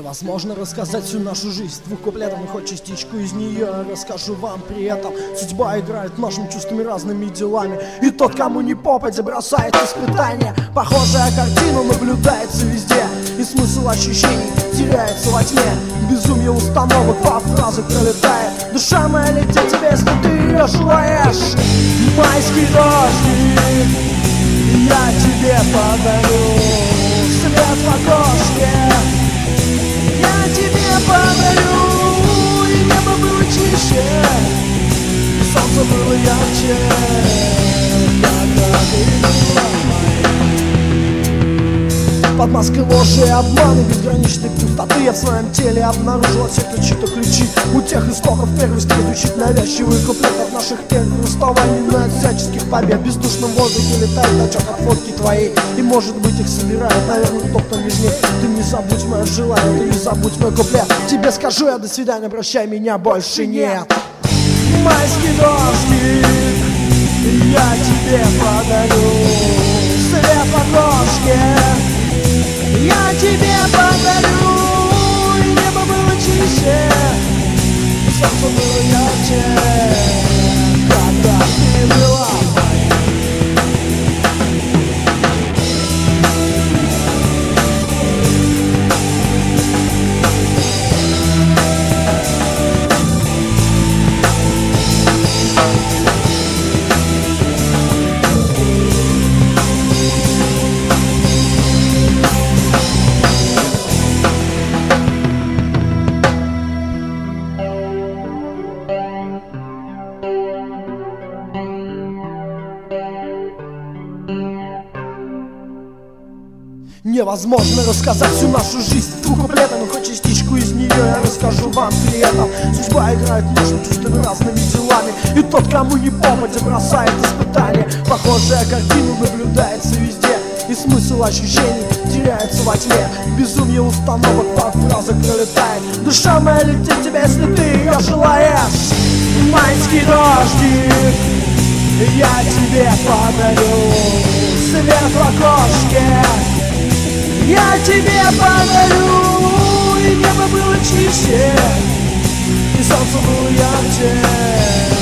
Невозможно рассказать всю нашу жизнь в двух куплетах, но хоть частичку из нее я расскажу вам. При этом судьба играет нашими чувствами, разными делами, и тот, кому не попадя, бросает испытания. Похожая картина наблюдается везде, и смысл ощущений теряется во тьме. Безумие установок по фразе пролетает. Душа моя, летит тебе, если ты ее желаешь. Майский дождик я тебе подарю, свет в окошке я тебе подарю. И небо было чище, и солнце было ярче, когда ты была моей. Под маской ложи и обмана, безграничной пустоты, я в своем теле обнаружил от всех ключи. У тех истоков первый следующий навязчивый куплет от наших первых расставаний, но от всяческих побед. В бездушном воздухе летает отчет от фотки твоей, и может быть их собирает, наверное, кто-то нежнее. Ты не забудь мое желание, ты не забудь мой куплет. Тебе скажу я до свидания, прощай, меня больше нет. Майский дождик я тебе подарю, свет в окошке я тебе подарю. И небо было чище, и солнце было ярче, когда ты была моей. Невозможно рассказать всю нашу жизнь в двух куплетах, но хоть частичку из нее я расскажу вам. При этом судьба играет нашими чувствами, разными делами, и тот, кому не попадя, бросает испытания. Похожая картина наблюдается везде, и смысл ощущений теряется во тьме. Безумие установок по фразах пролетает. Душа моя, летит тебе, если ты ее желаешь. Майский дождик я тебе подарю, свет в окошке я тебе подарю. И небо было чище, и солнце было ярче,